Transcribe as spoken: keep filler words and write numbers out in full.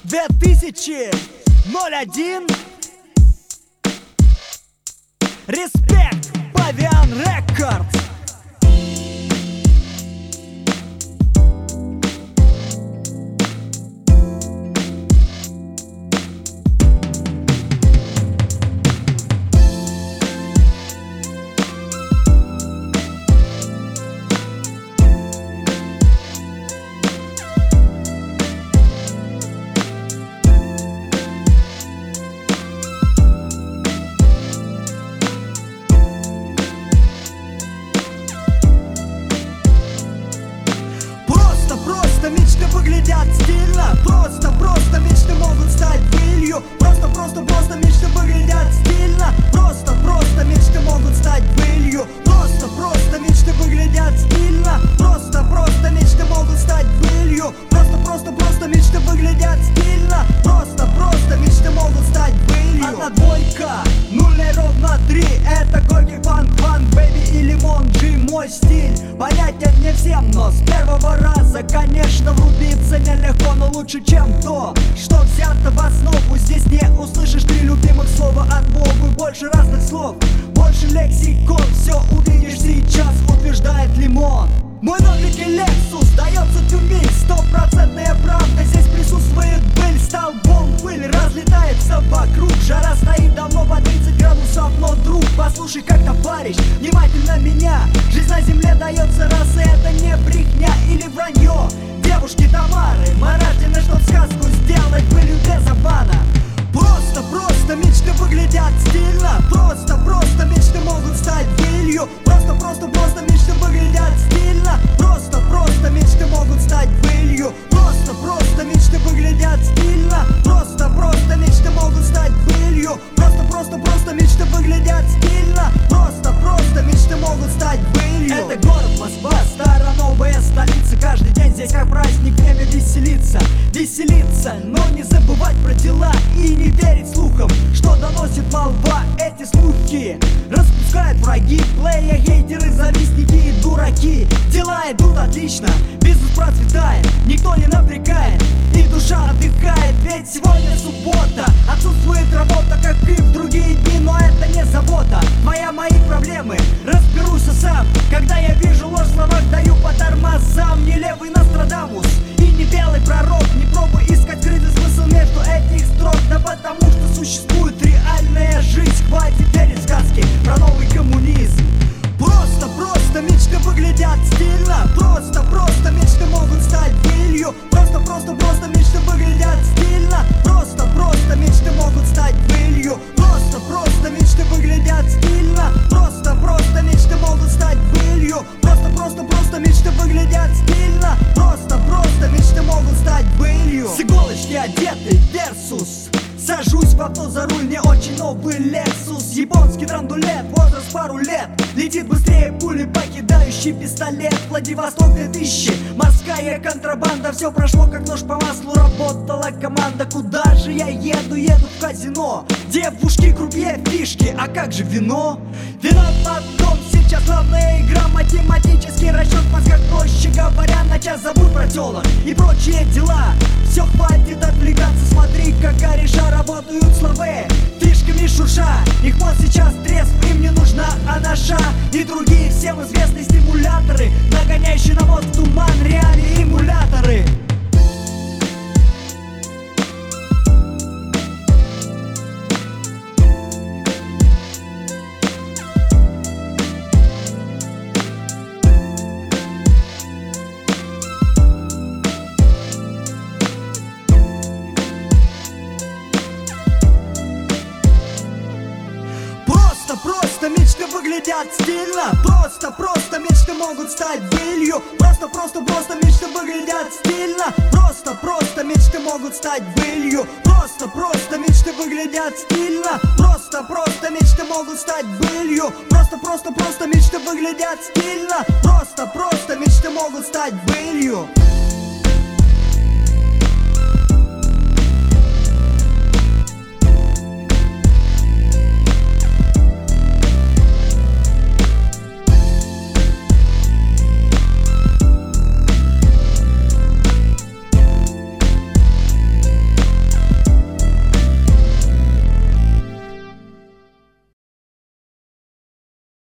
две тысячи один. Респект, Павиан Рекордс. Просто мечты выглядят стильно. Просто, просто мечты могут стать былью. Просто, просто, просто мечты выглядят стильно. Просто, просто мечты могут стать былью. Просто, просто мечты выглядят стильно. Просто, просто мечты могут стать былью. Просто, просто, просто мечты выглядят стильно. Просто, просто мечты могут стать былью. Одна двойка, нуль ровно три. Это горький фанк, фанк, бэйби и лимон джи. Мой стиль понятен не всем, но с первого раза, конечно, врубиться нелегко, но лучше, чем то, что взято в основу. Здесь не услышишь три любимых слова от Бога. Больше разных слов, больше лексикон. Все увидишь сейчас, утверждает Лимон. Мой новенький Lexus дается тюмень. Стопроцентная правда, здесь присутствует быль. Столбом пыль разлетается вокруг. Жара стоит давно по тридцать градусов, но, друг, послушай, как товарищ, внимательно меня. Жизнь на земле дается раз, и это не брехня или вранье девушки Тамары. Мы рождены, чтоб сказку сделать былью без обмана. Просто, просто мечты выглядят стильно. Просто, просто мечты могут стать былью. Просто, просто, просто мечты выглядят стильно. Просто, просто мечты могут стать былью. Просто, просто мечты выглядят стильно. Просто, просто мечты могут стать былью. Просто, просто, просто мечты выглядят стильно. Просто, просто мечты могут стать былью. Это город Москва, старая новая столица. Каждый день здесь как праздник, время веселиться. Веселиться, но не забывать про дела и не верить слухам, что доносит молва. Эти слухи распускают враги, плея, хейтеры, завистники и дураки. Дела идут отлично, бизнес процветает, никто не напрягает и душа отдыхает. Ведь сегодня суббота, отсутствует работа, как и в другие дни, но это не забота моя, мои проблемы, разберусь сам. Когда я вижу ложь в словах, даю по тормозам. Не левый Нострадамус и не белый пророк. Не пробуй искать скрытый смысл между этих строк. Да потому что существует реальная жизнь. Хватит верить сказки про новый коммунизм. Просто, просто мечты выглядят стильно. Просто, просто мечты могут стать былью. Просто, просто, просто мечты выглядят стильно. Просто, просто мечты могут стать былью. Просто, просто мечты выглядят стильно. Просто, просто мечты могут стать былью. Просто, просто, просто мечты выглядят стильно. Просто, просто мечты могут стать былью. С иголочки одетый Версус. Сажусь в авто за руль, мне очень новый Lexus. Японский драндулет, возраст пару лет. Летит быстрее пули, покидающий пистолет. Владивосток две тысячи, морская контрабанда. Все прошло как нож по маслу, работала команда. Куда же я еду? Еду в казино. Девушки, крупье, фишки, а как же вино? Вино потом, сейчас главная игра. Математический расчет в мозгах, проще говоря. На час забудь про телок и прочие дела. Все, хватит отвлекаться, смотри, как кореша работают славы, фишками шурша. Их мозг сейчас трезв, им не нужна анаша и другие всем известные стимуляторы, нагоняющие на мозг туман, реалии эмуляторы. Просто мечты выглядят стильно. Просто, просто мечты могут стать былью. Просто, просто, просто мечты выглядят стильно. Просто, просто мечты могут стать былью. Просто, просто мечты выглядят стильно. Просто, просто мечты могут стать былью. Просто, просто, просто мечты выглядят стильно. Просто, просто мечты могут стать былью.